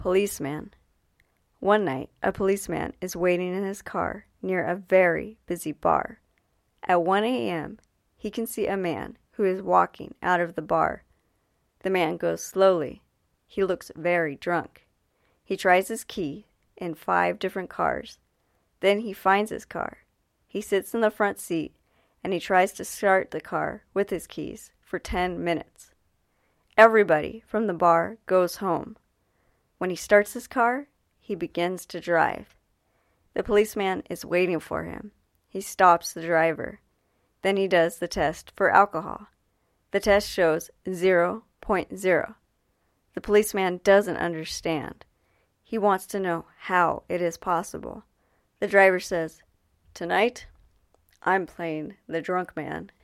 Policeman. One night, a policeman is waiting in his car near a very busy bar. At 1 a.m., he can see a man who is walking out of the bar. The man goes slowly. He looks very drunk. He tries his key in 5 different cars. Then he finds his car. He sits in the front seat and he tries to start the car with his keys for 10 minutes. Everybody from the bar goes home. When he starts his car, he begins to drive. The policeman is waiting for him. He stops the driver. Then he does the test for alcohol. The test shows 0.0. The policeman doesn't understand. He wants to know how it is possible. The driver says, "Tonight, I'm playing the drunk man."